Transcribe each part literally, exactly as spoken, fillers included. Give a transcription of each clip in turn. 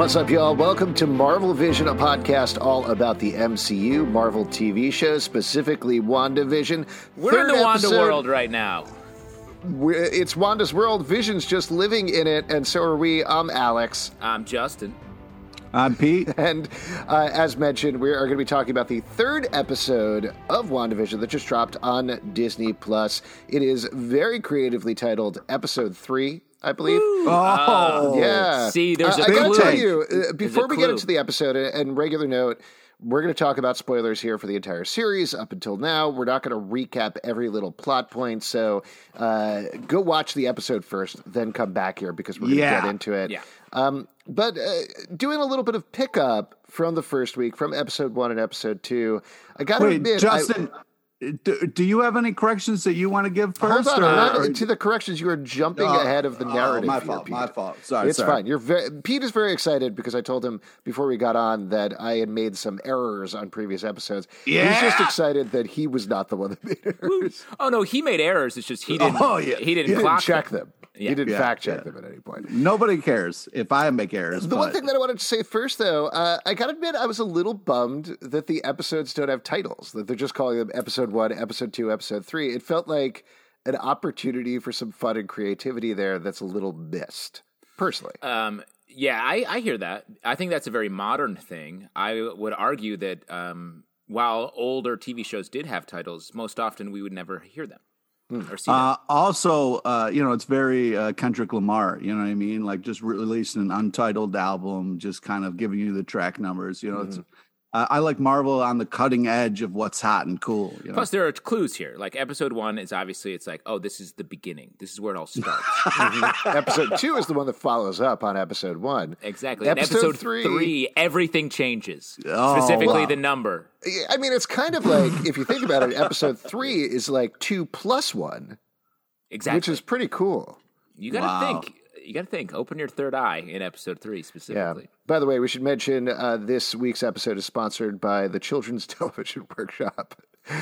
What's up, y'all? Welcome to Marvel Vision, a podcast all about the M C U, Marvel T V shows, specifically WandaVision. We're Third in the Wanda episode. world right now. We're, it's Wanda's world. Vision's just living in it, and so are we. I'm Alex. I'm Justin. I'm Pete. And uh, as mentioned, we are going to be talking about the third episode of WandaVision that just dropped on Disney Plus. It is very creatively titled Episode three. I believe. Ooh. Oh, yeah. See, there's uh, a I gotta clue. tell you, uh, before a we get clue. into the episode, and regular note, we're going to talk about spoilers here for the entire series up until now. We're not going to recap every little plot point, so uh, go watch the episode first, then come back here because we're going to Yeah. get into it. Yeah. Um, but uh, doing a little bit of pickup from the first week, from episode one and episode two, I got to Wait, admit, Justin, I, do, do you have any corrections that you want to give hold first? on, or- I'm not or- into the corrections. You are jumping Oh, ahead of the oh, narrative. my here, fault, Pete. my fault. Sorry, It's sorry. fine. You're very, Pete is very excited because I told him before we got on that I had made some errors on previous episodes. Yeah. He's just excited that he was not the one that made errors. Oh no, he made errors. It's just he didn't. Oh, yeah. He didn't He didn't clock check them. Yeah. He didn't Yeah, fact check yeah. them at any point. Nobody cares if I make errors. The one but- thing that I wanted to say first, though, uh, I gotta admit, I was a little bummed that the episodes don't have titles, that they're just calling them episode one, episode two, episode three. It felt like an opportunity for some fun and creativity there that's a little missed, personally. Um, yeah, I, I hear that. I think that's a very modern thing. I would argue that um, while older T V shows did have titles, most often we would never hear them or see them. Uh, also, uh, you know, it's very uh, Kendrick Lamar. You know what I mean? Like just re- releasing an untitled album, just kind of giving you the track numbers. You know, it's. Uh, I like Marvel on the cutting edge of what's hot and cool. You know? Plus, there are clues here. Like episode one is obviously it's like, oh, this is the beginning. This is where it all starts. Episode two is the one that follows up on episode one. Exactly. In Episode episode three- three, everything changes. Oh, Specifically, wow. the number. I mean, it's kind of like, if you think about it, episode three is like two plus one, Exactly. which is pretty cool. You gotta Wow. think. You gotta think. Open your third eye in episode three Yeah. specifically. By the way, we should mention uh, this week's episode is sponsored by the Children's Television Workshop.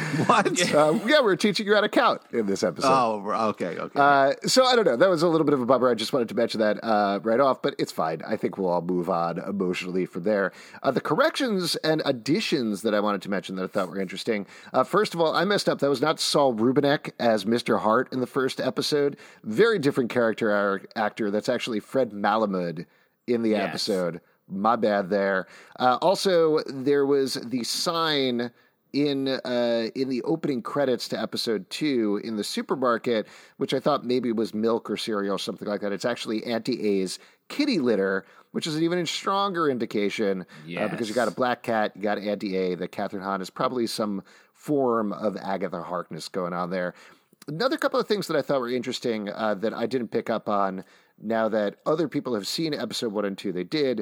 What? Uh, yeah, we're teaching you how to count in this episode. Oh, okay, okay. Uh, so I don't know. That was a little bit of a bummer. I just wanted to mention that uh, right off, but it's fine. I think we'll all move on emotionally from there. Uh, the corrections and additions that I wanted to mention that I thought were interesting. Uh, first of all, I messed up. That was not Saul Rubinek as Mister Hart in the first episode. Very different character ar- actor. That's actually Fred Malamud in the Yes. episode. My bad there. Uh, also, there was the sign in uh, in the opening credits to episode two in the supermarket, which I thought maybe was milk or cereal or something like that. It's actually Auntie A's kitty litter, which is an even stronger indication uh, because you got a black cat, you got Auntie A, that Catherine Hahn is probably some form of Agatha Harkness going on there. Another couple of things that I thought were interesting uh, that I didn't pick up on now that other people have seen episode one and two, they did.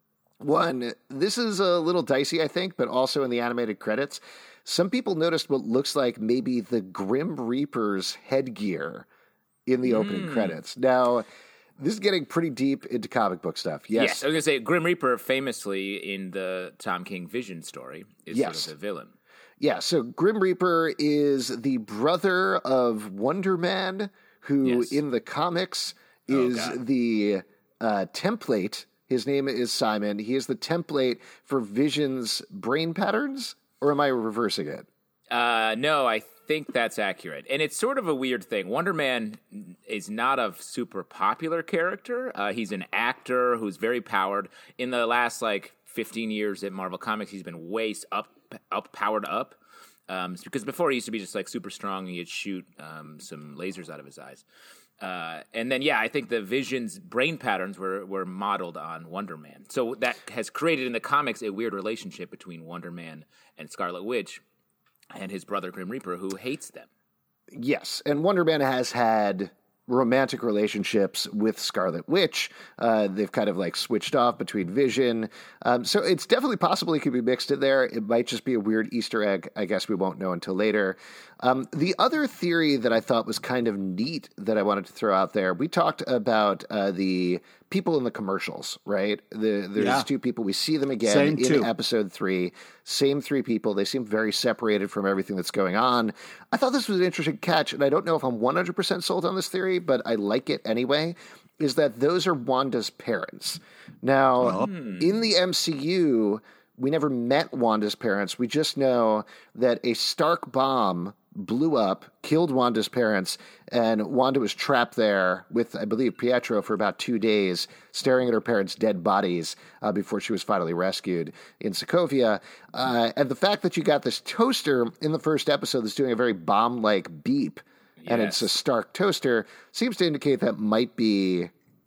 One, this is a little dicey, I think, but also in the animated credits, some people noticed what looks like maybe the Grim Reaper's headgear in the opening credits. Now, this is getting pretty deep into comic book stuff. Yes. Yes, I was gonna say Grim Reaper, famously in the Tom King Vision story, is Yes. sort of the villain. Yeah, so Grim Reaper is the brother of Wonder Man, who Yes. in the comics Oh, is God. the uh, template. His name is Simon. He is the template for Vision's brain patterns, or am I reversing it? Uh, no, I think that's accurate, and it's sort of a weird thing. Wonder Man is not a super popular character. Uh, he's an actor who's very powered. In the last like fifteen years at Marvel Comics, he's been way up, up, powered up. Um, because before he used to be just like super strong, and he'd shoot um, some lasers out of his eyes. Uh, and then, yeah, I think the Vision's brain patterns were, were modeled on Wonder Man. So that has created in the comics a weird relationship between Wonder Man and Scarlet Witch and his brother Grim Reaper, who hates them. Yes, and Wonder Man has had romantic relationships with Scarlet Witch. Uh, they've kind of like switched off between Vision. Um, so it's definitely possible it could be mixed in there. It might just be a weird Easter egg. I guess we won't know until later. Um, the other theory that I thought was kind of neat that I wanted to throw out there, we talked about uh, the people in the commercials, right? The, there's Yeah. two people. We see them again Same in two. episode three. Same three people. They seem very separated from everything that's going on. I thought this was an interesting catch, and I don't know if I'm one hundred percent sold on this theory, but I like it anyway. is that those are Wanda's parents. Now, Oh. in the M C U, we never met Wanda's parents. We just know that a Stark bomb blew up, killed Wanda's parents, and Wanda was trapped there with, I believe, Pietro for about two days, staring at her parents' dead bodies uh, before she was finally rescued in Sokovia. Uh, and the fact that you got this toaster in the first episode that's doing a very bomb-like beep, and Yes. it's a Stark toaster, seems to indicate that might be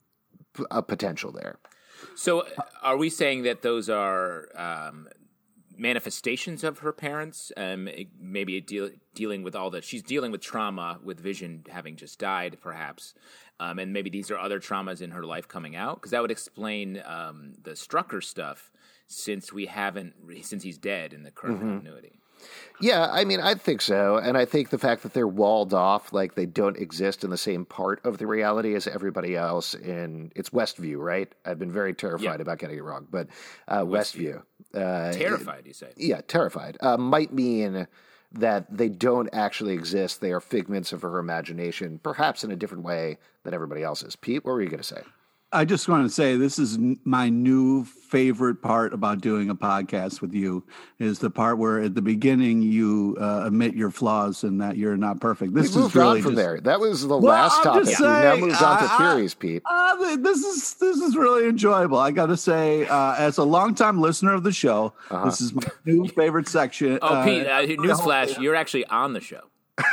p- a potential there. So, uh, are we saying that those are um, manifestations of her parents? Um, it- maybe deal, dealing with all that she's dealing with trauma, with Vision having just died, perhaps, um, and maybe these are other traumas in her life coming out, because that would explain um, the Strucker stuff, since we haven't since he's dead in the current Mm-hmm. continuity. Yeah, I mean, I think so. And I think the fact that they're walled off, like they don't exist in the same part of the reality as everybody else in, it's Westview, right? I've been very terrified Yeah. about getting it wrong, but uh, Westview. Uh, Terrified, you say? yeah, terrified. Uh, might mean that they don't actually exist. They are figments of her imagination, perhaps in a different way than everybody else's. Pete, what were you going to say? I just want to say this is n- my new favorite part about doing a podcast with you is the part where at the beginning you uh, admit your flaws and that you're not perfect. This We is moved really on from just, there. That was the Well, last I'm topic. just We've now saying, moved on to I- I- theories, Pete. Uh, th- this is this is really enjoyable. I got to say, uh, as a longtime listener of the show, this is my new favorite section. Oh, uh, Pete, uh, newsflash, you're actually on the show.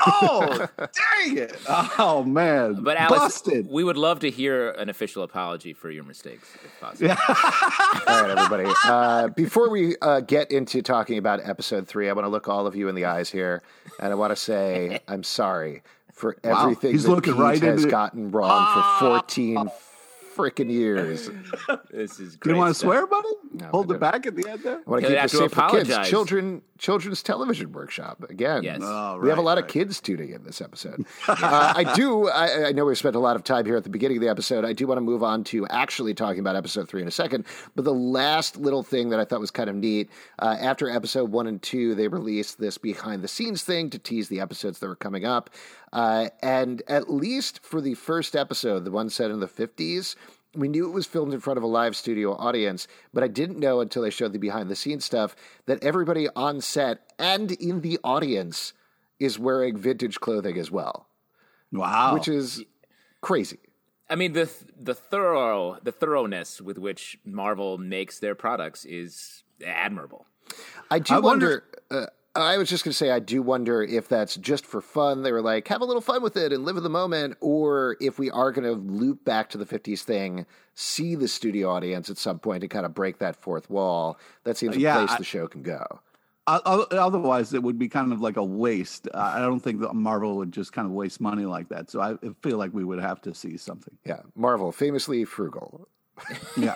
Oh, dang it! Oh man, But Alex, busted. we would love to hear an official apology for your mistakes, if possible. All right, everybody. Uh, before we uh, get into talking about episode three, I want to look all of you in the eyes here, and I want to say I'm sorry for Wow, everything he's that looking Pete right has into- gotten wrong for fourteen freaking years. This is Do great you want to stuff. swear, buddy? No, Hold I it back at the end there. I want to He'll keep have this to safe for kids. apologize. Children, children's television workshop again. Yes. Oh, We have a right, lot of right. kids tuning in this episode. uh, I do. I, I know we spent a lot of time here at the beginning of the episode. I do want to move on to actually talking about episode three in a second. But the last little thing that I thought was kind of neat, uh, after episode one and two, they released this behind the scenes thing to tease the episodes that were coming up. Uh, and at least for the first episode, the one set in the fifties, we knew it was filmed in front of a live studio audience, but I didn't know until they showed the behind-the-scenes stuff that everybody on set and in the audience is wearing vintage clothing as well, Wow, which is crazy. I mean, the the thorough the thoroughness with which Marvel makes their products is admirable. I do I wonder. wonder- uh, I was just going to say, I do wonder if that's just for fun. They were like, have a little fun with it and live in the moment, or if we are going to loop back to the fifties thing, see the studio audience at some point and kind of break that fourth wall. That seems a Yeah, place I- the show can go. O- o- Otherwise, it would be kind of like a waste. Uh, I don't think that Marvel would just kind of waste money like that. So I feel like we would have to see something. Yeah, Marvel, famously frugal. Yeah.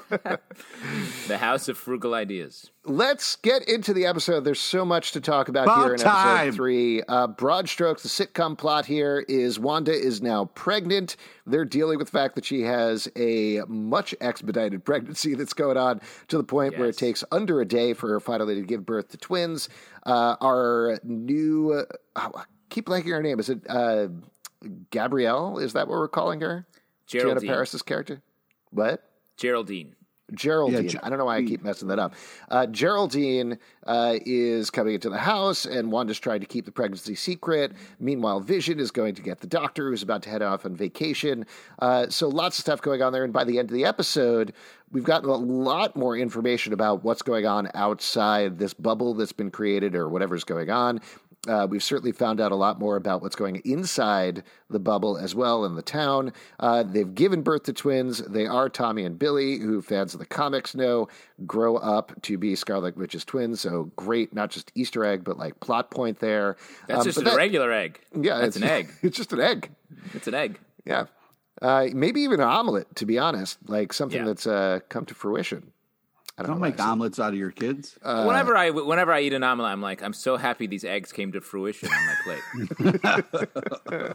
The House of Frugal Ideas. Let's get into the episode. There's so much to talk about About here in time. episode three. Uh, broad strokes, the sitcom plot here is Wanda is now pregnant. They're dealing with the fact that she has a much expedited pregnancy that's going on to the point where it Yes. takes under a day for her finally to give birth to twins. Uh, our new, uh, I keep blanking her name. Is it uh, Gabrielle? Is that what we're calling her? Gianna Geraldine. Paris's character? What? Geraldine. Geraldine. Yeah, Ge- I don't know why I keep messing that up. Uh, Geraldine uh, is coming into the house, and Wanda's trying to keep the pregnancy secret. Meanwhile, Vision is going to get the doctor, who's about to head off on vacation. Uh, so lots of stuff going on there. And by the end of the episode, we've gotten a lot more information about what's going on outside this bubble that's been created or whatever's going on. Uh, we've certainly found out a lot more about what's going inside the bubble as well in the town. Uh, they've given birth to twins. They are Tommy and Billy, who fans of the comics know grow up to be Scarlet Witch's twins. So great, not just Easter egg, but like plot point there. That's Um, just but a that- regular egg. Yeah, That's it's an egg. It's just an egg. It's an egg. Yeah. Uh, maybe even an omelet, to be honest, like something Yeah. that's uh, come to fruition. I don't, Don't know make why I said- omelets out of your kids. Uh, whenever I whenever I eat an omelet, I'm like, I'm so happy these eggs came to fruition on my plate.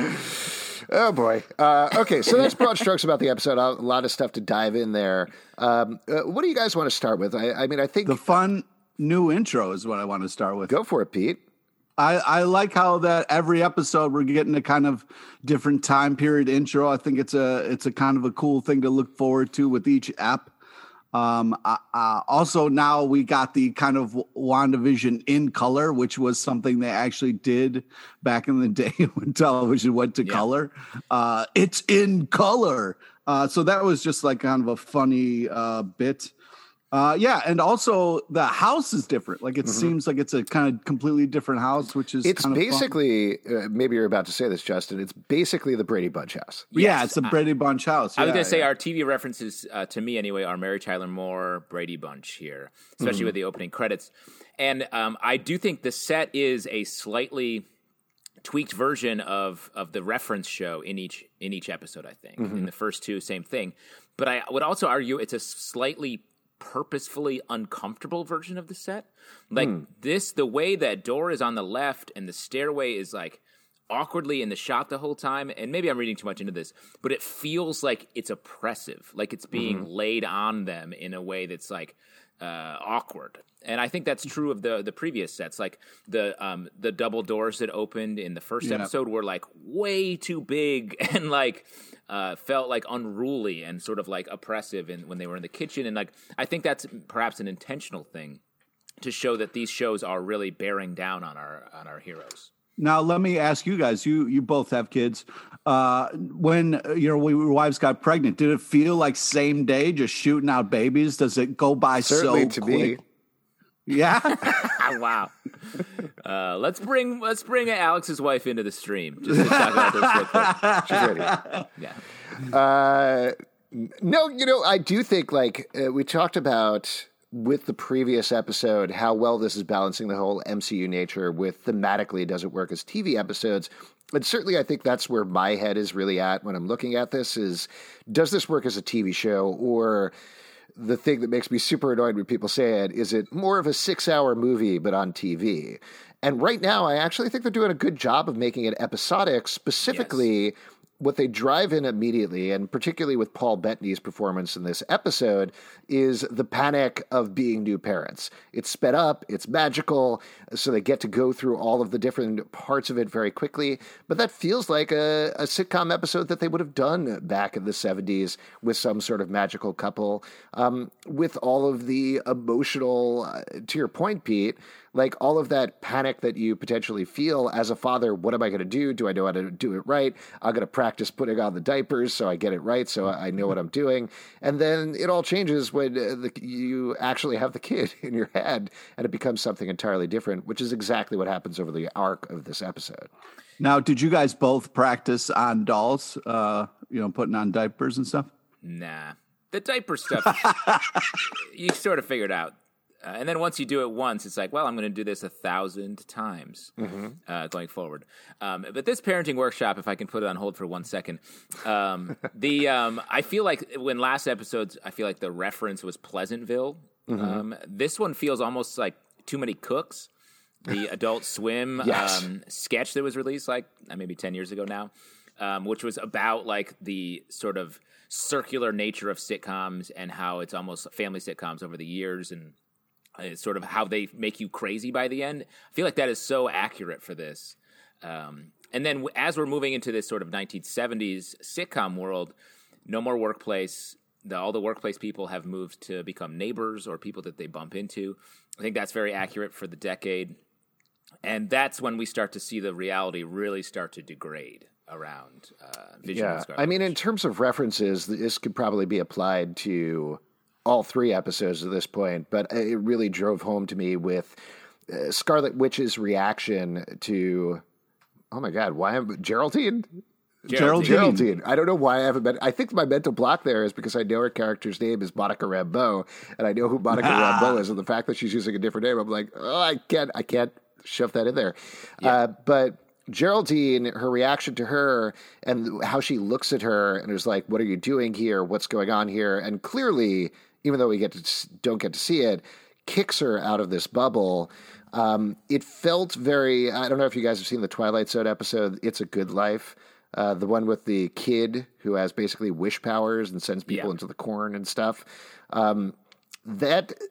Oh, boy. Uh, okay, so that's broad strokes about the episode. A lot of stuff to dive in there. Um, uh, what do you guys want to start with? I, I mean, I think... The fun new intro is what I want to start with. Go for it, Pete. I, I like how that every episode we're getting a kind of different time period intro. I think it's a it's a kind of a cool thing to look forward to with each ep. Um, uh, uh, also, now we got the kind of WandaVision in color, which was something they actually did back in the day when television went to yeah. color. Uh, it's in color. Uh, so that was just like kind of a funny uh, bit. Uh, yeah, and also the house is different. Like it mm-hmm. seems like it's a kind of completely different house, which is it's kind of basically uh, maybe you're about to say this, Justin. It's basically the Brady Bunch house. Yes. Yeah, it's the Brady Bunch house. I was yeah, going to say yeah. our T V references uh, to me anyway are Mary Tyler Moore, Brady Bunch here, especially mm-hmm. with the opening credits. And um, I do think the set is a slightly tweaked version of of the reference show in each in each episode. I think mm-hmm. in the first two, same thing. But I would also argue it's a slightly purposefully uncomfortable version of the set. Like mm. this, the way that door is on the left and the stairway is like awkwardly in the shot the whole time. And maybe I'm reading too much into this, but it feels like it's oppressive, like it's being mm-hmm. laid on them in a way that's like uh, awkward. And I think that's true of the the previous sets. Like the um, the double doors that opened in the first yeah. episode were like way too big and like uh, felt like unruly and sort of like oppressive in, when they were in the kitchen. And like I think that's perhaps an intentional thing to show that these shows are really bearing down on our on our heroes. Now, let me ask you guys. You you both have kids. Uh, when you know your wives got pregnant, did it feel like same day, just shooting out babies? Does it go by Certainly so to quick? Me. Yeah. Wow. Uh, let's bring let's bring Alex's wife into the stream just to talk about this real quick. She's ready. Yeah. Uh, no, you know, I do think like uh, we talked about with the previous episode how well this is balancing the whole M C U nature with thematically does it work as T V episodes. And certainly I think that's where my head is really at when I'm looking at this is does this work as a T V show or the thing that makes me super annoyed when people say it is it more of a six-hour movie but on T V. And right now, I actually think they're doing a good job of making it episodic, specifically yes. what they drive in immediately, and particularly with Paul Bettany's performance in this episode, is the panic of being new parents. It's sped up, it's magical, so they get to go through all of the different parts of it very quickly. But that feels like a, a sitcom episode that they would have done back in the seventies with some sort of magical couple, um, with all of the emotional, uh, to your point, Pete, like all of that panic that you potentially feel as a father. What am I going to do? Do I know how to do it right? I'm going to practice putting on the diapers so I get it right, so I know what I'm doing. And then it all changes when uh, the, you actually have the kid in your head and it becomes something entirely different, which is exactly what happens over the arc of this episode. Now, did you guys both practice on dolls, uh, you know, putting on diapers and stuff? Nah. The diaper stuff, you sort of figured out. Uh, and then once you do it once, it's like, well, I'm going to do this a thousand times mm-hmm. uh, going forward. Um, but this parenting workshop, if I can put it on hold for one second, um, the um, I feel like when last episodes, I feel like the reference was Pleasantville. Mm-hmm. Um, this one feels almost like Too Many Cooks, the Adult Swim yes. um, sketch that was released like uh, maybe ten years ago now, um, which was about like the sort of circular nature of sitcoms and how it's almost family sitcoms over the years and it's sort of how they make you crazy by the end. I feel like that is so accurate for this. Um, and then as we're moving into this sort of nineteen seventies sitcom world, no more workplace. The, all the workplace people have moved to become neighbors or people that they bump into. I think that's very accurate for the decade. And that's when we start to see the reality really start to degrade around uh, Vision. Yeah, I mean, in terms of references, this could probably be applied to all three episodes at this point, but it really drove home to me with uh, Scarlet Witch's reaction to, oh my God, why am Geraldine? Geraldine. Geraldine. I don't know why I haven't been. I think my mental block there is because I know her character's name is Monica Rambeau, and I know who Monica Rambeau is, and the fact that she's using a different name, I'm like, oh, I can't, I can't shove that in there. Yeah. Uh, but Geraldine, her reaction to her and how she looks at her and is like, what are you doing here? What's going on here? And clearly, even though we get to don't get to see it, kicks her out of this bubble. Um, it felt very, I don't know if you guys have seen the Twilight Zone episode, It's a Good Life, uh, the one with the kid who has basically wish powers and sends people yeah. into the corn and stuff. Um, that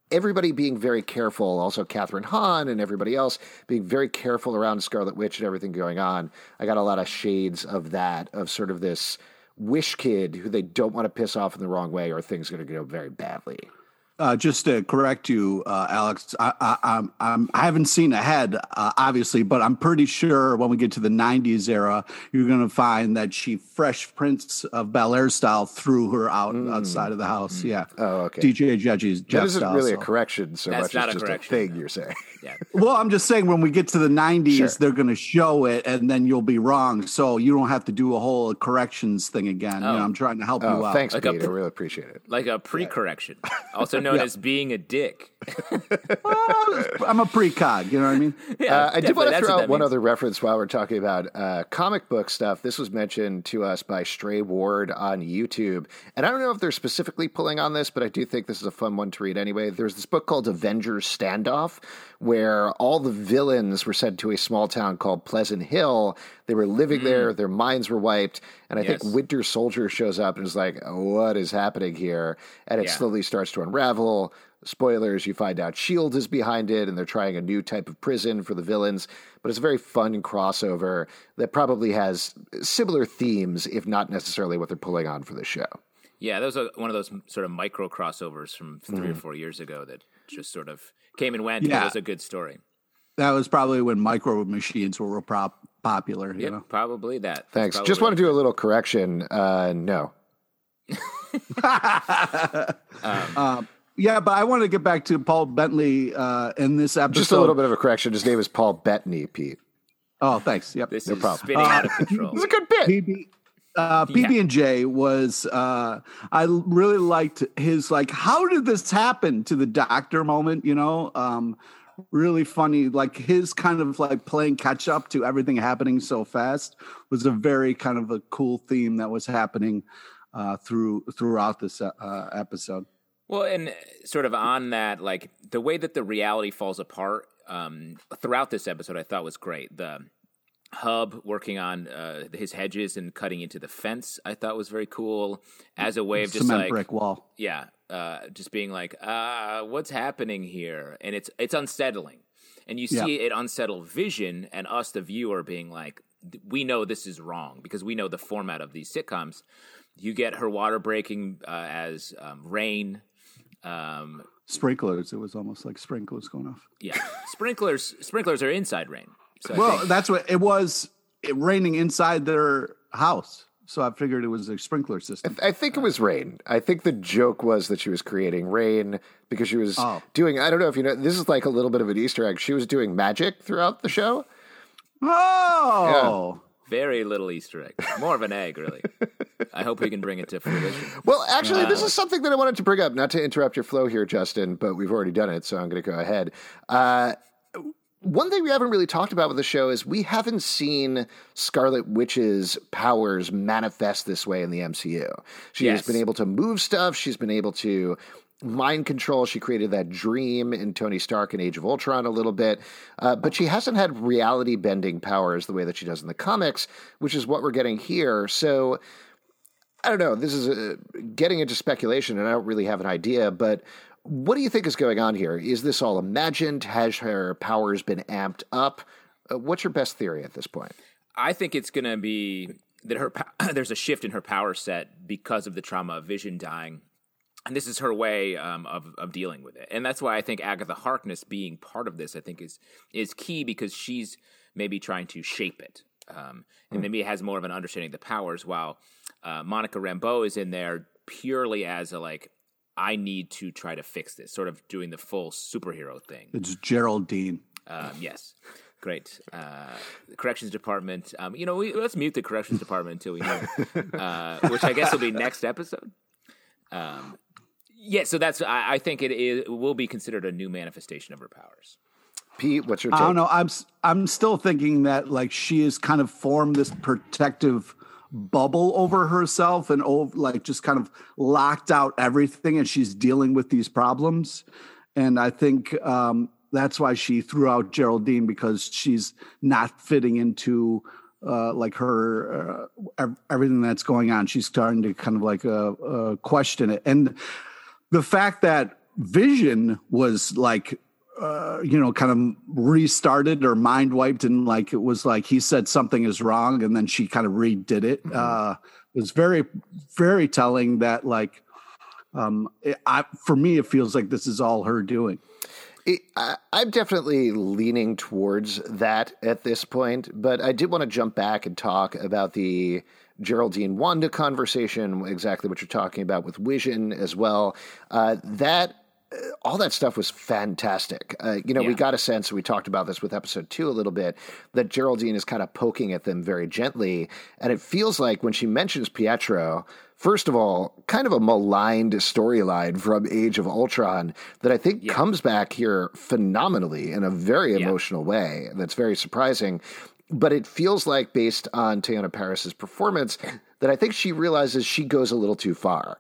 everybody being very careful, also Catherine Hahn and everybody else being very careful around Scarlet Witch and everything going on. I got a lot of shades of that, of sort of this wish kid who they don't want to piss off in the wrong way or things are going to go very badly. Uh, just to correct you, uh, Alex, I, I, I'm, I'm, I haven't seen ahead, uh, obviously, but I'm pretty sure when we get to the nineties era, you're going to find that she Fresh Prince of Bel-Air style threw her out mm. outside of the house. Mm. Yeah. Oh, okay. D J Judge's Jeff That isn't style, really so. a correction so That's much as a just correction, a thing no. you're saying. Yeah. Well, I'm just saying when we get to the nineties, Sure. they're going to show it and then you'll be wrong. So you don't have to do a whole corrections thing again. Oh. You know, I'm trying to help Oh, you out. thanks, Like a Pete. pr- I really appreciate it. Like a pre-correction, also known Yeah. as being a dick. Well, I'm a precog, you know what I mean? Yeah, Uh, I did want to definitely. That's throw what out that one means. other reference while we're talking about uh, comic book stuff. This was mentioned to us by Stray Ward on YouTube. And I don't know if they're specifically pulling on this, but I do think this is a fun one to read anyway. There's this book called Avengers Standoff, where all the villains were sent to a small town called Pleasant Hill. They were living Mm. there. Their minds were wiped. And I Yes. think Winter Soldier shows up and is like, what is happening here? And it Yeah. slowly starts to unravel. Spoilers, you find out S H I E L D is behind it, and they're trying a new type of prison for the villains. But it's a very fun crossover that probably has similar themes, if not necessarily what they're pulling on for the show. Yeah, that was a, one of those sort of micro crossovers from three Mm. or four years ago that just sort of came and went. Yeah. It was a good story. That was probably when micro machines were real prop- popular, you Yep, know? probably that. Thanks. Probably Just want to do a little correction. Uh, no. um, yeah, but I want to get back to Paul Bentley uh, in this episode. Just a little bit of a correction. His name is Paul Bettany, Pete. Oh, thanks. Yep. This No is problem. spinning out of control. It's a good bit. P B, uh, P B and J was, uh, I really liked his, like, how did this happen to the doctor moment, you know? Um, really funny, like his kind of like playing catch up to everything happening so fast was a very kind of a cool theme that was happening uh, through throughout this uh, episode. Well, and sort of on that, like the way that the reality falls apart um, throughout this episode, I thought was great. The Hub working on uh, his hedges and cutting into the fence, I thought was very cool as a way of just Cement like, brick wall. yeah, uh, just being like, uh, what's happening here? And it's it's unsettling, and you see Yeah. it unsettle Vision and us, the viewer, being like, we know this is wrong because we know the format of these sitcoms. You get her water breaking uh, as um, rain. Um, Sprinklers. It was almost like sprinklers going off. yeah, sprinklers. Sprinklers are inside rain. So I Well, think- that's what it was. It raining inside their house, so I figured it was a sprinkler system. I think it was rain. I think the joke was that she was creating rain because she was Oh. doing, I don't know if you know, this is like a little bit of an Easter egg. She was doing magic throughout the show. Oh, very little Easter egg. More of an egg, really. I hope we can bring it to fruition. Well, actually, this is something that I wanted to bring up, not to interrupt your flow here, Justin, but we've already done it, so I'm going to go ahead. Uh, one thing we haven't really talked about with the show is we haven't seen Scarlet Witch's powers manifest this way in the M C U. She has Yes. been able to move stuff. She's been able to mind control. She created that dream in Tony Stark in Age of Ultron a little bit, uh, but she hasn't had reality bending powers the way that she does in the comics, which is what we're getting here. So I don't know. This is uh getting into speculation, and I don't really have an idea, but what do you think is going on here? Is this all imagined? Has her powers been amped up? Uh, what's your best theory at this point? I think it's going to be that her po- there's a shift in her power set because of the trauma of Vision dying. And this is her way um, of of dealing with it, and that's why I think Agatha Harkness being part of this, I think, is is key because she's maybe trying to shape it, um, and maybe has more of an understanding of the powers. While uh, Monica Rambeau is in there purely as a like, I need to try to fix this, sort of doing the full superhero thing. it's Geraldine. Um, yes. Great. Uh, the corrections department. Um, you know, we, let's mute the corrections department until we know, uh, which I guess will be next episode. Um, yeah, so that's, I, I think it, is, it will be considered a new manifestation of her powers. Pete, what's your take? I don't know. I'm s- I'm still thinking that like she has kind of formed this protective bubble over herself and over, like just kind of locked out everything, and she's dealing with these problems. And I think um, that's why she threw out Geraldine, because she's not fitting into uh, like her uh, ev- everything that's going on. She's starting to kind of like uh, uh, question it, and the fact that Vision was like, uh, you know, kind of restarted or mind wiped, and like it was like he said something is wrong, and then she kind of redid it. Mm-hmm. Uh, it was very, very telling that like, um, it, I, for me, it feels like this is all her doing. It, I, I'm definitely leaning towards that at this point, but I did want to jump back and talk about the Geraldine Wanda conversation, exactly what you're talking about with Vision as well. Uh, that all that stuff was fantastic. Uh, you know, yeah. we got a sense, we talked about this with episode two a little bit, that Geraldine is kind of poking at them very gently. And it feels like when she mentions Pietro, first of all, kind of a maligned storyline from Age of Ultron that I think yeah. comes back here phenomenally in a very yeah. emotional way. That's very surprising. But it feels like, based on Teyonah Parris's performance, that I think she realizes she goes a little too far.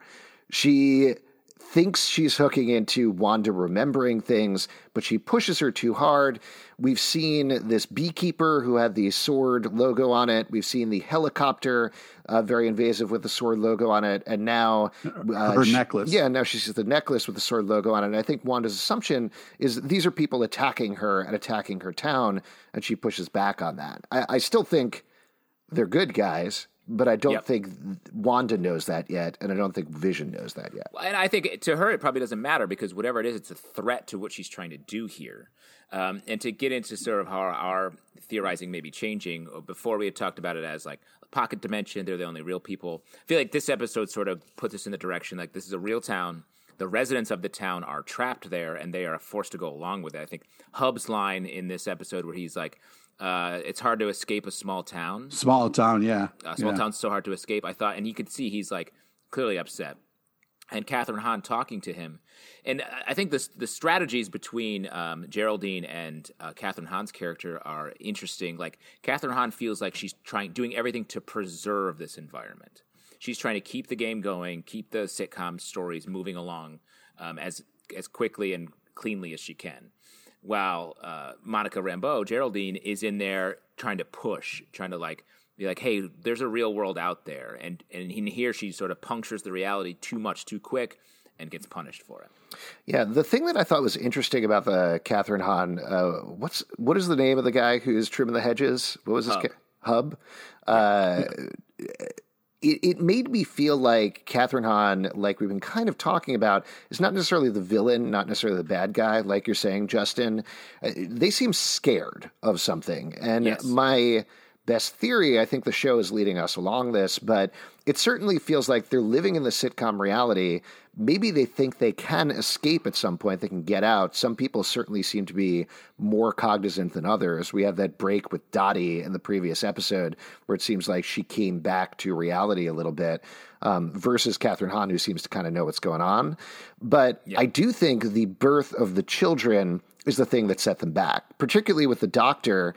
She thinks she's hooking into Wanda remembering things, but she pushes her too hard. We've seen this beekeeper who had the sword logo on it. We've seen the helicopter, uh, very invasive with the sword logo on it. And now uh, her she, necklace. Yeah, now she sees the necklace with the sword logo on it. And I think Wanda's assumption is these are people attacking her and attacking her town, and she pushes back on that. I, I still think they're good guys, but I don't yep. think Wanda knows that yet, and I don't think Vision knows that yet. And I think to her it probably doesn't matter, because whatever it is, it's a threat to what she's trying to do here. Um, and to get into sort of how our, our theorizing may be changing, before we had talked about it as like a pocket dimension, they're the only real people. I feel like this episode sort of puts us in the direction like this is a real town. The residents of the town are trapped there, and they are forced to go along with it. I think Hub's line in this episode where he's like, Uh, it's hard to escape a small town. Small town, yeah. Uh, small yeah. town's so hard to escape. I thought, and you could see he's like clearly upset. And Catherine Hahn talking to him, and I think the the strategies between um, Geraldine and uh, Catherine Hahn's character are interesting. Like Catherine Hahn feels like she's trying, doing everything to preserve this environment. She's trying to keep the game going, keep the sitcom stories moving along um, as as quickly and cleanly as she can. While uh, Monica Rambeau, Geraldine, is in there trying to push, trying to like be like, hey, there's a real world out there. And, and in here, she sort of punctures the reality too much, too quick, and gets punished for it. Yeah, the thing that I thought was interesting about the Catherine Hahn, uh, what's what is the name of the guy who's trimming the hedges? What was his Hub? Ca- Hub? Uh, yeah. It, it made me feel like Catherine Hahn, like we've been kind of talking about, is not necessarily the villain, not necessarily the bad guy, like you're saying, Justin. Uh, they seem scared of something. And yes. my best theory, I think the show is leading us along this, but it certainly feels like they're living in the sitcom reality. Maybe they think they can escape at some point. They can get out. Some people certainly seem to be more cognizant than others. We have that break with Dottie in the previous episode where it seems like she came back to reality a little bit um, versus Catherine Hahn, who seems to kind of know what's going on. But yeah. I do think the birth of the children is the thing that set them back, particularly with the doctor.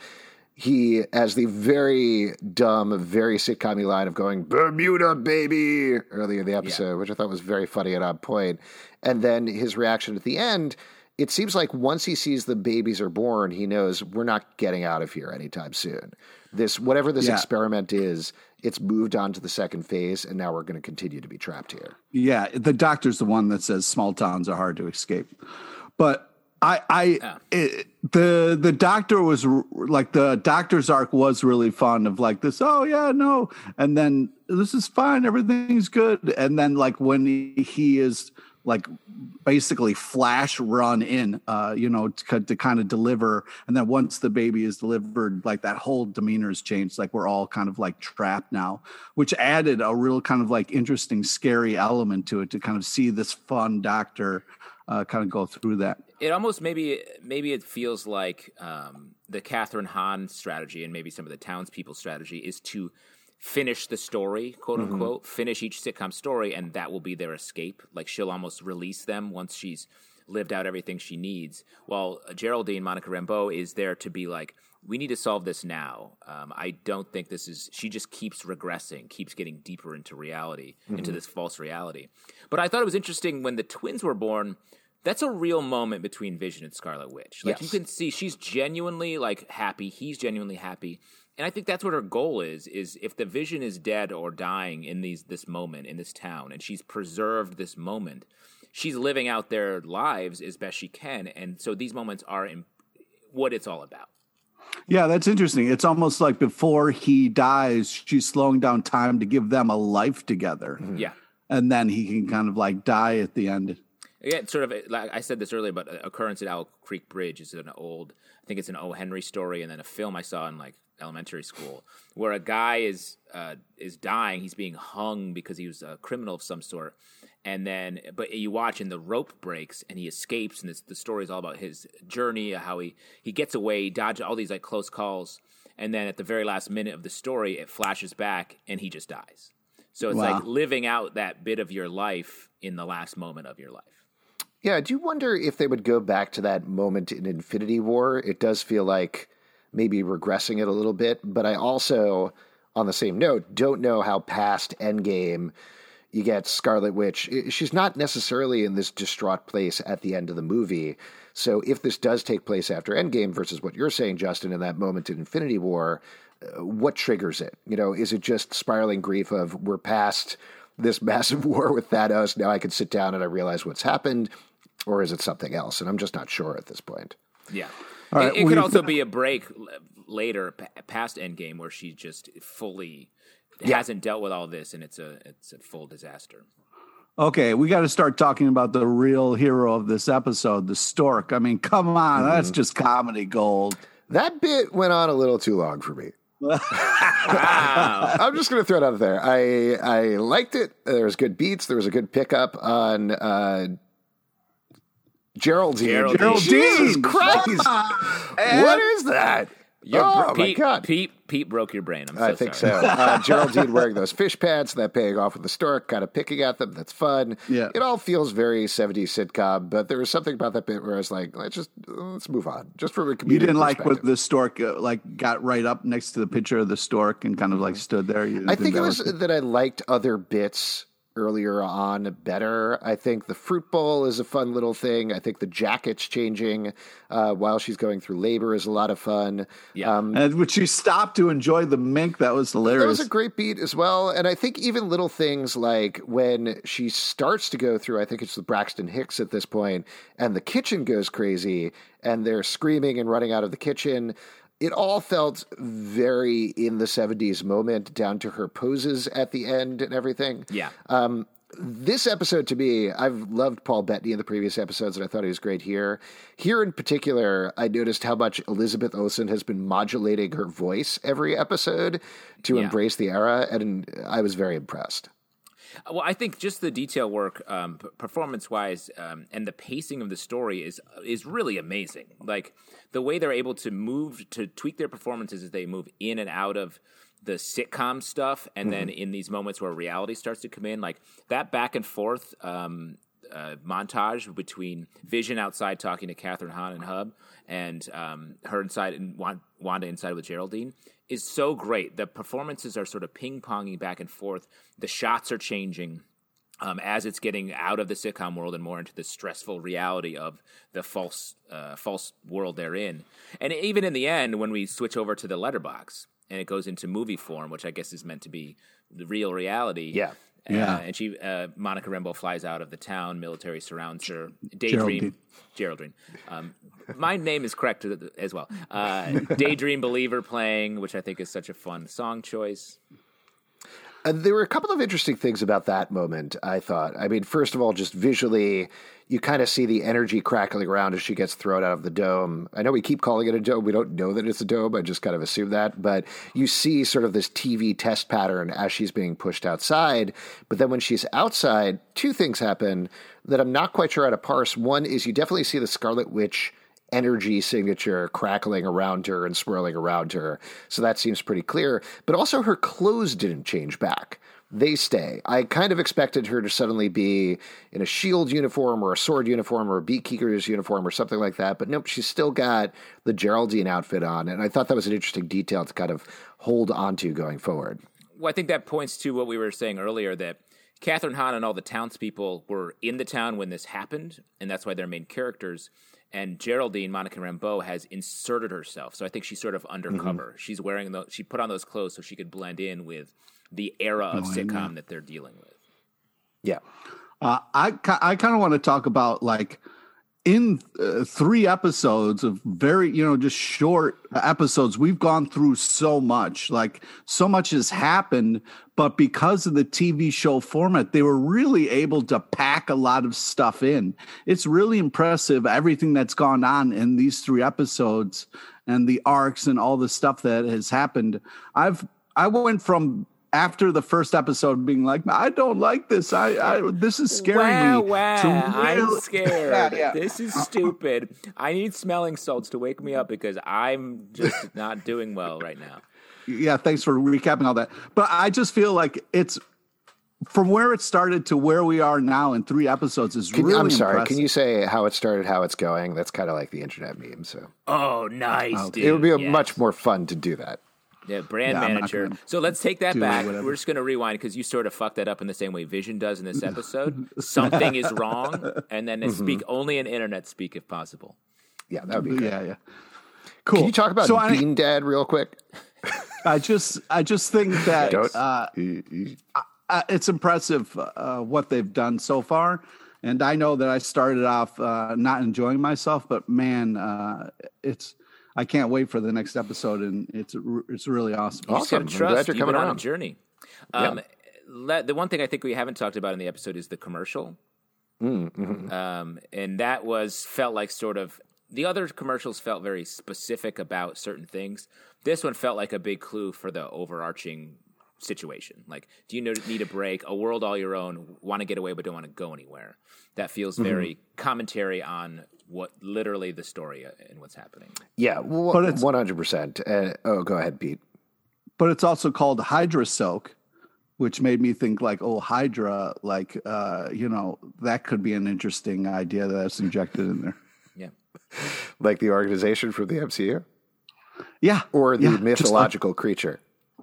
He has the very dumb, very sitcom-y line of going, Bermuda, baby, earlier in the episode, yeah. which I thought was very funny and on point. And then his reaction at the end, it seems like once he sees the babies are born, he knows we're not getting out of here anytime soon. This, whatever this yeah. experiment is, it's moved on to the second phase, and now we're going to continue to be trapped here. Yeah, the doctor's the one that says small towns are hard to escape. But I, I, yeah. it, the, the doctor was like, the doctor's arc was really fun of like this. Oh yeah, no. And then this is fine. Everything's good. And then like when he, he is like basically flash run in, uh, you know, to, to kind of deliver. And then once the baby is delivered, like that whole demeanor has changed. Like we're all kind of like trapped now, which added a real kind of like interesting, scary element to it to kind of see this fun doctor uh, kind of go through that. It almost maybe maybe it feels like um, the Catherine Hahn strategy and maybe some of the townspeople's strategy is to finish the story, quote mm-hmm. unquote, finish each sitcom story, and that will be their escape. Like she'll almost release them once she's lived out everything she needs. While Geraldine, Monica Rambeau, is there to be like, we need to solve this now. Um, I don't think this is, she just keeps regressing, keeps getting deeper into reality, mm-hmm. into this false reality. But I thought it was interesting when the twins were born. That's a real moment between Vision and Scarlet Witch. Like yes. you can see she's genuinely like happy. He's genuinely happy. And I think that's what her goal is, is if the Vision is dead or dying in these this moment, in this town, and she's preserved this moment, she's living out their lives as best she can. And so these moments are in what it's all about. Yeah, that's interesting. It's almost like before he dies, she's slowing down time to give them a life together. Mm-hmm. Yeah. And then he can kind of like die at the end. Yeah, it's sort of like I said this earlier, but Occurrence at Owl Creek Bridge is an old, I think it's an O. Henry story, and then a film I saw in like elementary school where a guy is uh, is dying. He's being hung because he was a criminal of some sort, and then but you watch and the rope breaks and he escapes, and this, the story is all about his journey, how he he gets away, he dodges all these like close calls, and then at the very last minute of the story, it flashes back and he just dies. So it's Wow. like living out that bit of your life in the last moment of your life. Yeah, I do wonder if they would go back to that moment in Infinity War. It does feel like maybe regressing it a little bit, but I also, on the same note, don't know how past Endgame you get Scarlet Witch. She's not necessarily in this distraught place at the end of the movie. So if this does take place after Endgame versus what you're saying, Justin, in that moment in Infinity War, uh, what triggers it? You know, is it just spiraling grief of we're past this massive war with Thanos, now I can sit down and I realize what's happened, or is it something else? And I'm just not sure at this point. Yeah. All right, it it could we've- also be a break l- later p- past Endgame where she just fully Yeah. hasn't dealt with all this and it's a it's a full disaster. Okay, we got to start talking about the real hero of this episode, the Stork. I mean, come on, Mm-hmm. that's just comedy gold. That bit went on a little too long for me. Wow. I'm just going to throw it out there. I I liked it. There was good beats. There was a good pickup on uh, Geraldine. Geraldine. Geraldine. Jesus Christ! What is that? Your oh br- my Pete, God! Pete Pete broke your brain. I'm so I think sorry. so. Uh, Geraldine wearing those fish pads, that paying off with the stork, kind of picking at them. That's fun. Yeah. It all feels very seventies sitcom, but there was something about that bit where I was like, let's just let's move on, just from a comedic You didn't like when perspective. the stork uh, like got right up next to the picture of the stork and kind of like stood there. You I didn't think it that was that I liked other bits earlier on better. I think the fruit bowl is a fun little thing. I think the jacket's changing uh, while she's going through labor is a lot of fun. Yeah. Um, And when she stopped to enjoy the mink, that was hilarious. That was a great beat as well. And I think even little things like when she starts to go through, I think it's with Braxton Hicks at this point, and the kitchen goes crazy and they're screaming and running out of the kitchen. It all felt very in the seventies moment, down to her poses at the end and everything. Yeah. Um, this episode, to me, I've loved Paul Bettany in the previous episodes, and I thought he was great here. Here in particular, I noticed how much Elizabeth Olsen has been modulating her voice every episode to Yeah. embrace the era, and I was very impressed. Well, I think just the detail work, um, p- performance-wise, um, and the pacing of the story is is really amazing. Like the way they're able to move to tweak their performances as they move in and out of the sitcom stuff, and then in these moments where reality starts to come in, like that back and forth um, uh, montage between Vision outside talking to Catherine Hahn and Hub, and um, her inside and Wan- Wanda inside with Geraldine, is so great. The performances are sort of ping-ponging back and forth. The shots are changing um, as it's getting out of the sitcom world and more into the stressful reality of the false uh, false world they're in. And even in the end, when we switch over to the letterbox and it goes into movie form, which I guess is meant to be the real reality. Yeah. Uh, Yeah. And she, uh, Monica Rambeau flies out of the town. Military surrounds her. Daydream, Geraldine. Geraldine. Um, my name is correct as well. Uh, Daydream Believer playing, which I think is such a fun song choice. Uh, there were a couple of interesting things about that moment, I thought. I mean, first of all, just visually, you kind of see the energy crackling around as she gets thrown out of the dome. I know we keep calling it a dome. We don't know that it's a dome. I just kind of assume that. But you see sort of this T V test pattern as she's being pushed outside. But then when she's outside, two things happen that I'm not quite sure how to parse. One is you definitely see the Scarlet Witch energy signature crackling around her and swirling around her. So that seems pretty clear. But also her clothes didn't change back. They stay. I kind of expected her to suddenly be in a shield uniform or a sword uniform or a beekeeper's uniform or something like that. But nope, she's still got the Geraldine outfit on. And I thought that was an interesting detail to kind of hold onto going forward. Well, I think that points to what we were saying earlier, that Catherine Hahn and all the townspeople were in the town when this happened, and that's why they're main characters. And Geraldine, Monica Rambeau, has inserted herself. So I think she's sort of undercover. Mm-hmm. She's wearing those, she put on those clothes so she could blend in with the era of Oh, sitcom that they're dealing with. Yeah. Uh, I I kind of want to talk about like in uh, three episodes of very, you know, just short episodes, we've gone through so much, like so much has happened, but because of the T V show format, they were really able to pack a lot of stuff in. It's really impressive, everything that's gone on in these three episodes and the arcs and all the stuff that has happened. I've, I went from after the first episode being like, I don't like this. I, I this is scaring wow, me. Wow, real, I'm scared. Yeah, yeah. This is stupid. I need smelling salts to wake me up because I'm just not doing well right now. Yeah, thanks for recapping all that. But I just feel like it's from where it started to where we are now in three episodes is can, really I'm sorry. impressive. Can you say how it started, how it's going? That's kind of like the internet meme. So Oh, nice, oh, dude. it would be a yes. much more fun to do that. Yeah, brand Yeah, I'm not manager. gonna So let's take that do back. whatever. We're just going to rewind because you sort of fucked that up in the same way Vision does in this episode. Something is wrong, and then Mm-hmm. speak only in internet speak if possible. Yeah, that would be good. Yeah, yeah. Cool. Can you talk about so I, Bean Dad real quick? I just, I just think that Don't- uh, uh, it's impressive uh, what they've done so far. And I know that I started off uh, not enjoying myself, but man, uh, it's. I can't wait for the next episode, and it's it's really awesome. You just got Awesome. to I'm glad trust. you're You've coming been on a around. journey. Um, let, the one thing I think we haven't talked about in the episode is the commercial. Mm-hmm. Um, and that was felt like sort of the other commercials felt very specific about certain things. This one felt like a big clue for the overarching situation. Like, do you know, need a break? A world all your own. Want to get away but don't want to go anywhere. That feels very mm-hmm. commentary on what literally the story and what's happening. Yeah, well, But it's- one hundred percent. Uh, oh, go ahead, Pete. But it's also called Hydra Soak, which made me think like, oh, Hydra, like, uh, you know, that could be an interesting idea that's injected in there. Yeah. Like the organization from the M C U? Yeah. Or the yeah, just like- mythological creature?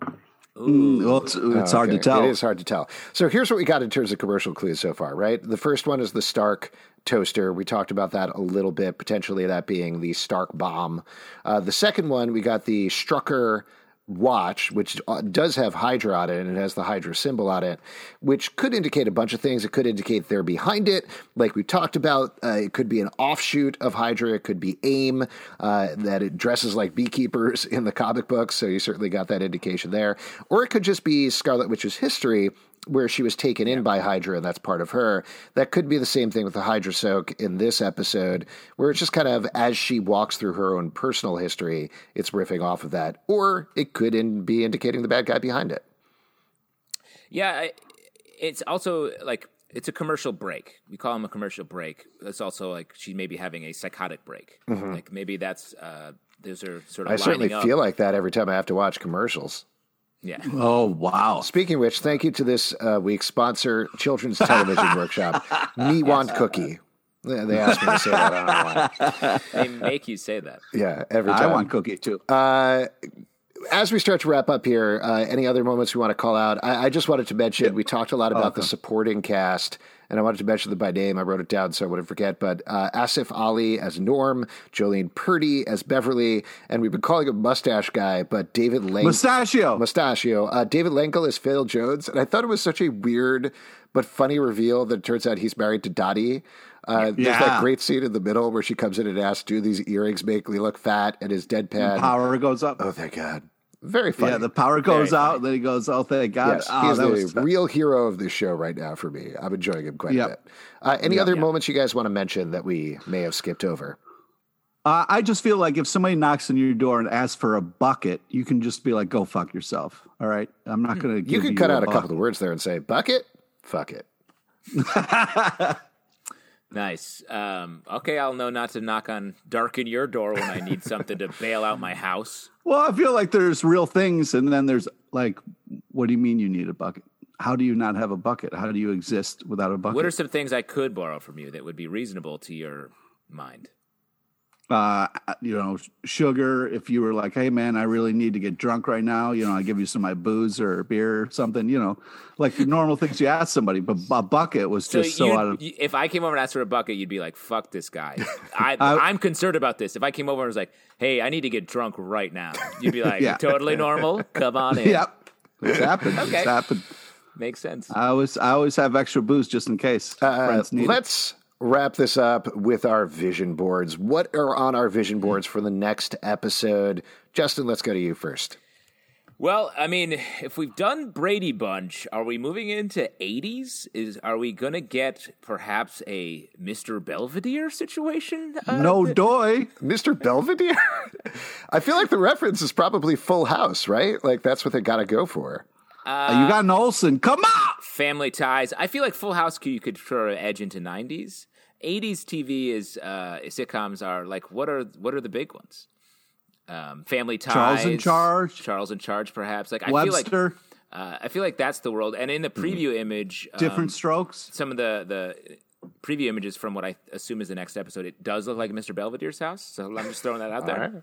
Mm, well, it's, it's hard to Okay. tell. It is hard to tell. So here's what we got in terms of commercial clues so far, right? The first one is the Stark toaster. We talked about that a little bit, potentially that being the Stark bomb. Uh, the second one, we got the Strucker watch, which does have Hydra on it, and it has the Hydra symbol on it, which could indicate a bunch of things. It could indicate they're behind it, like we talked about. Uh, it could be an offshoot of Hydra. It could be AIM, uh, that it dresses like beekeepers in the comic books, so you certainly got that indication there. Or it could just be Scarlet Witch's history, where she was taken in by Hydra, and that's part of her. That could be the same thing with the Hydra Soak in this episode, where it's just kind of as she walks through her own personal history, it's riffing off of that. Or it could in, be indicating the bad guy behind it. Yeah, I, it's also like it's a commercial break. We call them a commercial break. It's also like she may be having a psychotic break. Mm-hmm. Like maybe that's uh, those are sort of. I certainly up. feel like that every time I have to watch commercials. Yeah. Oh, wow. Speaking of which, thank you to this uh, week's sponsor, Children's Television Workshop, Me Want Cookie. Yeah, they asked me to say that. I don't know why. They make you say that. Yeah, every I time. want cookie too. Uh, as we start to wrap up here, uh, any other moments we want to call out? I, I just wanted to mention, we talked a lot about okay. the supporting cast, and I wanted to mention them by name. I wrote it down so I wouldn't forget, but uh, Asif Ali as Norm, Jolene Purdy as Beverly, and we've been calling him Mustache Guy, but David Lang- Mustachio. Mustachio. Uh, David Lenkel is Phil Jones, and I thought it was such a weird but funny reveal that it turns out he's married to Dottie. Uh, There's Yeah. that great scene in the middle where she comes in and asks, do these earrings make me look fat? And his deadpan. Power goes up. Oh, thank God. Very funny. Yeah, the power goes Very out. funny. Then he goes, oh, thank God. Yes, oh, he's that the was, real hero of this show right now for me. I'm enjoying him quite Yep. a bit. Uh, any Yep. other Yeah. moments you guys want to mention that we may have skipped over? Uh, I just feel like if somebody knocks on your door and asks for a bucket, you can just be like, go fuck yourself. All right? I'm not going to give You you could cut a out a bucket. couple of words there and say, bucket, fuck it. Nice. Um, okay, I'll know not to knock on darken your door when I need something to bail out my house. Well, I feel like there's real things, and then there's like, what do you mean you need a bucket? How do you not have a bucket? How do you exist without a bucket? What are some things I could borrow from you that would be reasonable to your mind? uh, you know, sugar. If you were like, hey man, I really need to get drunk right now, you know, I give you some of my booze or beer or something, you know, like the normal things you ask somebody. But a bucket was So, just so you'd- out of. if I came over and asked for a bucket, you'd be like, "Fuck this guy." I, I- I'm concerned about this. If I came over and was like, "Hey, I need to get drunk right now," you'd be like, Yeah. "Totally normal. Come on in." Yep, it's happened. Okay. It's happened. Makes sense. I always, I always have extra booze just in case. Uh, friends need it. let's wrap this up with our vision boards. What are on our vision boards for the next episode? Justin, let's go to you first. Well, I mean, if we've done Brady Bunch, are we moving into eighties? Is Are we going to get perhaps a Mister Belvedere situation? Uh, No doy. Mister Belvedere? I feel like the reference is probably Full House, right? Like, that's what they got to go for. Uh, you got an Olsen. Come on. Family Ties. I feel like Full House you could throw an edge into nineties. eighties T V is uh, sitcoms are like, what are what are the big ones? Um, Family Ties, Charles in Charge, Charles in Charge, perhaps. Like I Webster. feel like uh, I feel like that's the world. And in the preview mm-hmm. image, um, Different Strokes. Some of the the preview images from what I assume is the next episode, it does look like Mister Belvedere's house. So I'm just throwing that out there. Right.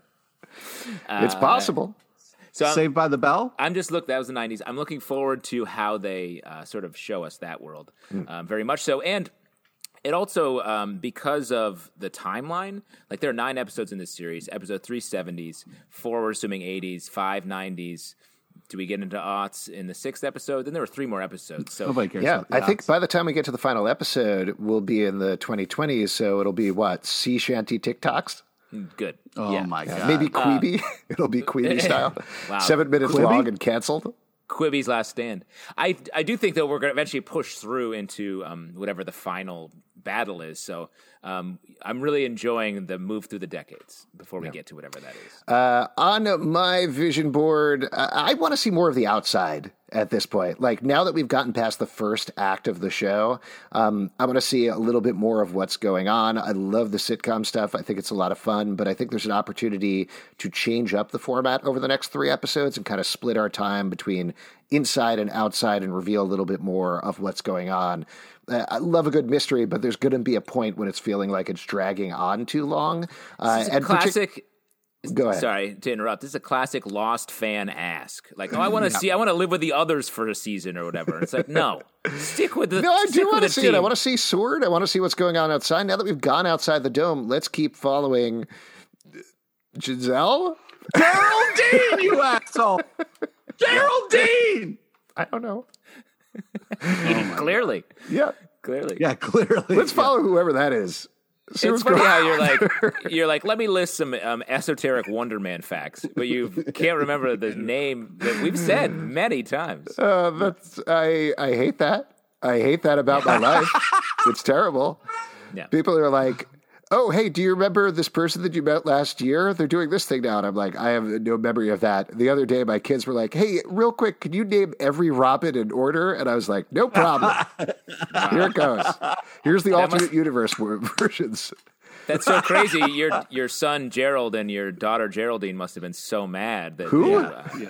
Uh, it's possible. So I'm, Saved by the Bell. I'm just look. That was the nineties. I'm looking forward to how they uh, sort of show us that world, mm. um, very much so. And it also, um, because of the timeline, like there are nine episodes in this series. Episode three seventies, four we're assuming eighties, five nineties. Do we get into aughts in the sixth episode? Then there were three more episodes. So Nobody cares yeah, about the I think aughts. by the time we get to the final episode, we'll be in the twenty twenties. So it'll be what? Sea shanty TikToks? good. Oh yeah. my god. Maybe Queeby. Uh, it'll be Queeby style. Wow. Seven minutes Quibi? long and canceled. Quibi's Last Stand. I I do think that we're going to eventually push through into um, whatever the final battle is. So um, I'm really enjoying the move through the decades before we yeah. get to whatever that is. Uh, on my vision board, uh, I want to see more of the outside at this point. Like now that we've gotten past the first act of the show, um, I want to see a little bit more of what's going on. I love the sitcom stuff. I think it's a lot of fun, but I think there's an opportunity to change up the format over the next three episodes and kind of split our time between inside and outside and reveal a little bit more of what's going on. Uh, I love a good mystery, but there's going to be a point when it's feeling like it's dragging on too long. Uh, this is a and classic. Partic- Go ahead. Sorry to interrupt. This is a classic Lost fan ask. Like, oh, I want to yeah. see, I want to live with the others for a season or whatever. It's like, no, stick with the. No, I do want to see team. it. I want to see Sword. I want to see what's going on outside. Now that we've gone outside the dome, let's keep following Giselle. Geraldine, you asshole! Geraldine. I don't know. oh clearly, yeah, clearly, yeah, clearly. Let's follow yeah. whoever that is. See it's funny how you're like, you're like, let me list some um, esoteric Wonder Man facts, but you can't remember the name that we've said many times. Uh, that's I. I hate that. I hate that about my life. It's terrible. Yeah. People are like, oh, hey, do you remember this person that you met last year? They're doing this thing now. And I'm like, I have no memory of that. The other day, my kids were like, hey, real quick, can you name every Robin in order? And I was like, no problem. Here it goes. Here's the that alternate must... universe versions. That's so crazy. Your your son Gerald and your daughter Geraldine must have been so mad. That Who? They,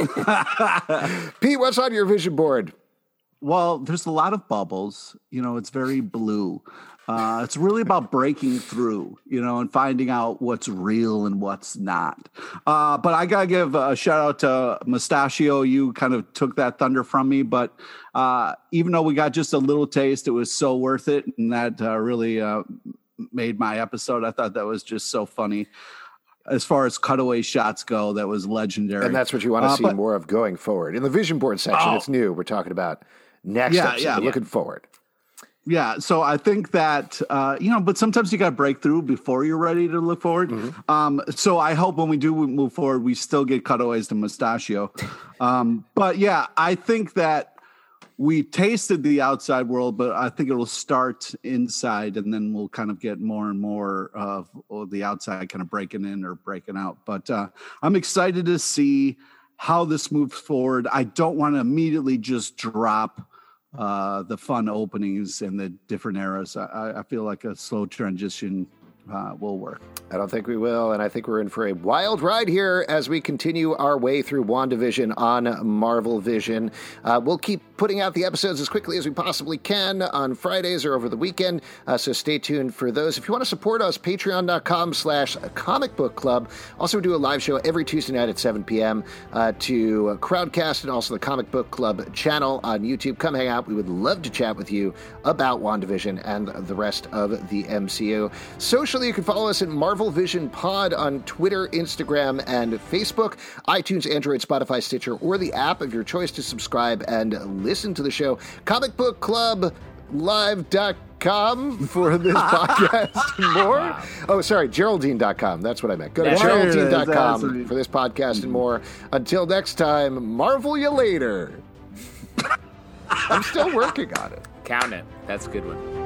uh, yeah. Pete, what's on your vision board? Well, there's a lot of bubbles. You know, it's very blue. Uh, it's really about breaking through, you know, and finding out what's real and what's not. Uh, but I got to give a shout out to Mustachio. You kind of took that thunder from me. But uh, even though we got just a little taste, it was so worth it. And that uh, really uh, made my episode. I thought that was just so funny. As far as cutaway shots go, that was legendary. And that's what you want to uh, see but, more of going forward. In the vision board section, oh, it's new. We're talking about next yeah, episode. Yeah, Looking yeah. forward. Yeah, so I think that, uh, you know, but sometimes you got to break through before you're ready to look forward. Mm-hmm. Um, so I hope when we do move forward, we still get cutaways to Mustachio. Um, but yeah, I think that we tasted the outside world, but I think it'll start inside and then we'll kind of get more and more of, of the outside kind of breaking in or breaking out. But uh, I'm excited to see how this moves forward. I don't want to immediately just drop uh the fun openings and the different eras. I, I feel like a slow transition uh, will work. I don't think we will, and I think we're in for a wild ride here as we continue our way through WandaVision on Marvel Vision. Uh, we'll keep putting out the episodes as quickly as we possibly can on Fridays or over the weekend, uh, so stay tuned for those. If you want to support us, patreon.com slash comic book club. Also, we do a live show every Tuesday night at seven p.m. Uh, to Crowdcast and also the Comic Book Club channel on YouTube. Come hang out. We would love to chat with you about WandaVision and the rest of the M C U. Social Additionally, you can follow us at Marvel Vision Pod on Twitter, Instagram, and Facebook, iTunes, Android, Spotify, Stitcher, or the app of your choice to subscribe and listen to the show. Comic Book Club Live dot com for this podcast and more. Wow. Oh, sorry, Geraldine dot com. That's what I meant. Go to There Geraldine dot it com is. for this podcast and more. Until next time, Marvel you later. I'm still working on it. Count it. That's a good one.